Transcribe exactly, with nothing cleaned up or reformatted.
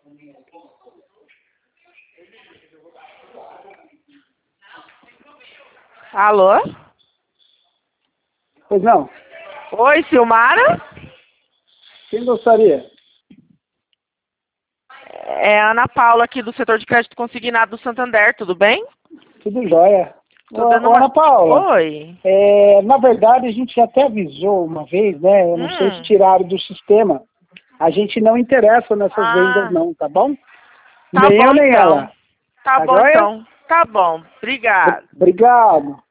Alô? Pois não. Oi, Silmara? Quem gostaria? É a Ana Paula aqui do setor de crédito consignado do Santander, tudo bem? Tudo jóia. Tô Ô, dando ô, uma... Ana Paula, Oi. é, na verdade a gente até avisou uma vez, né? Eu não sei se Hum. tiraram do sistema. A gente não interessa nessas Ah, vendas não, tá bom? tá Nem bom eu nem então. ela. Tá Tá bom joia? então. Tá bom. Obrigada. Obrigado.